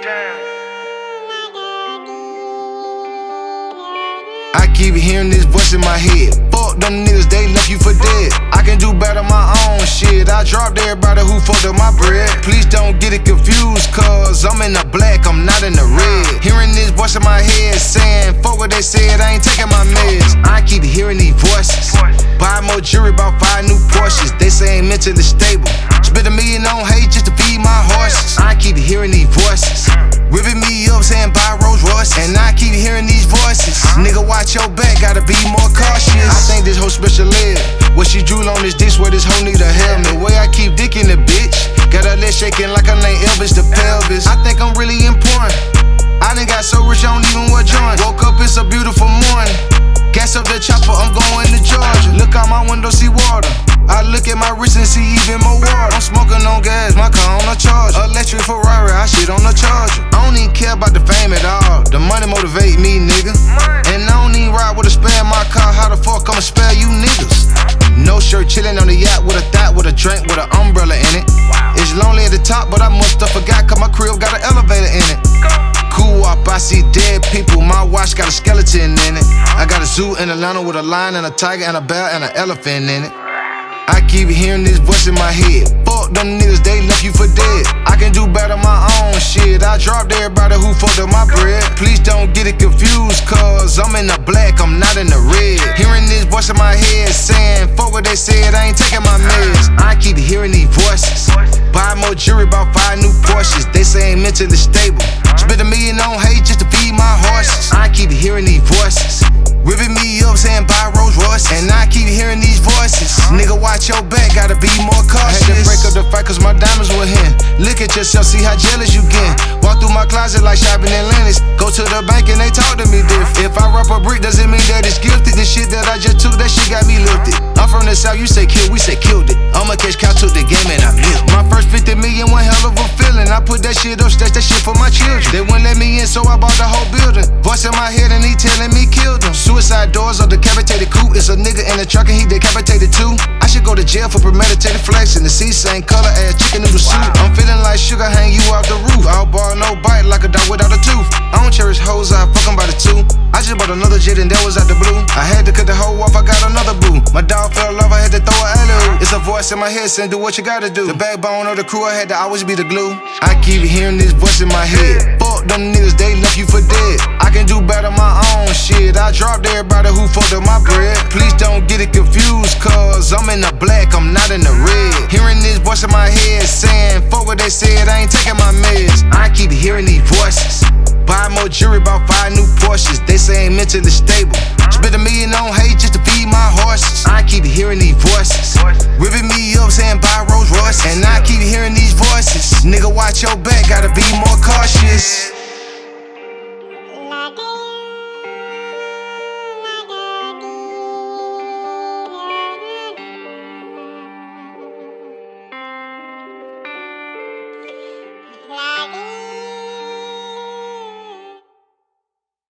I keep hearing this voice in my head. Fuck them niggas, they left you for dead. I can do better my own shit. I dropped everybody who fucked up my bread. Please don't get it confused, cause I'm in the black, I'm not in the red. Hearing this voice in my head saying, fuck what they said, I ain't taking my meds. I keep hearing these voices. Buy more jewelry, about 5 new Porsches. They say ain't mentally stable. Spend $1 million on hate just to feed my horses. I keep hearing these voices. Ripping me up saying buy Rolls Royce. And I keep hearing these voices. Nigga, watch your back, gotta be more cautious. I think this whole special ed. What she drool on this dish, where this hoe need a helmet. Way I keep dicking the bitch. Got her leg shaking like her name Elvis the pelvis. I think I'm really important. I done got so rich I don't even wear joints. Woke up, it's a beautiful morning. Gas up the chopper, I'm going to Georgia. Look out my window, see water. I look at my wrist and see even more water. I'm smoking on gas, my car on a charger. Electric Ferrari, I shit on the charger. I don't even care about the fame at all. The money motivate me, nigga. And I don't even ride with a spare in my car. How the fuck I'ma spare you niggas? No shirt, chillin' on the yacht with a thought, with a drink, with an umbrella in it. It's lonely at the top, but I must have forgot, cause my crib got an elevator in it. Cool up, I see dead people, my watch got a skeleton in it. I got a zoo in Atlanta with a lion and a tiger and a bear and an elephant in it. I keep hearing this voice in my head. Fuck them niggas, they left you for dead. I can do better my own shit. I dropped everybody who fucked up my bread. Please don't get it confused, cause I'm in the black, I'm not in the red. Hearing this voice in my head saying, fuck what they said, I ain't taking my meds. I keep hearing these voices. Buy more jewelry, about 5 new Porsches. They say ain't mentally stable. Spend $1 million on hate just to feed my horses. I keep hearing these voices. Ripping me up saying buy Rolls Royce. And I keep hearing these voices. Nigga, watch your back, gotta be more cautious. I had to break up the fight cause my diamonds were here. Look at yourself, see how jealous you get. Walk through my closet like shopping in Lennox. Go to the bank and they talk to me different. If I rap a brick, doesn't mean that it's gifted. The shit that I just took, that shit got me lifted. I'm from the south, you say kill, we say killed it. I'ma catch cow, took the game and I milked. My first 50 million, one hell of a feeling. I put that shit up, stash that shit for my children. They wouldn't let me in, so I bought the whole building. Voice in my head and he telling me kill them. Suicide doors or decapitated coupe. It's a nigga in the truck and he decapitated too. I should go to jail for premeditated flexing. The seat same color as chicken noodle soup. I'm feeling like sugar, hang you off the roof. All bar, no bite, like a dog without a tooth. I don't cherish hoes, I fuck 'em by the 2. I just bought another jet and that was out the blue. I had to cut the hoe off, I got another boo. My dog fell off, I had to throw a alley-oop. It's a voice in my head saying do what you gotta do. The backbone of the crew, I had to always be the glue. I keep hearing this voice in my head. Fuck them niggas, they left you for dead. I can do better my own shit. I dropped everybody who fucked up my bread. Please don't get it confused, cause I'm in the black, I'm not in the red. Hearing this voice in my head saying, fuck what they said, I ain't taking my meds. I keep hearing these voices. Buy more jewelry, about 5 new Porsches. They say ain't mentally stable. Spend $1 million on hate just to feed my horses. I keep hearing these voices. Ripping me up saying buy Rolls Royce. And I keep hearing these voices. Nigga, watch your back, gotta be more cautious.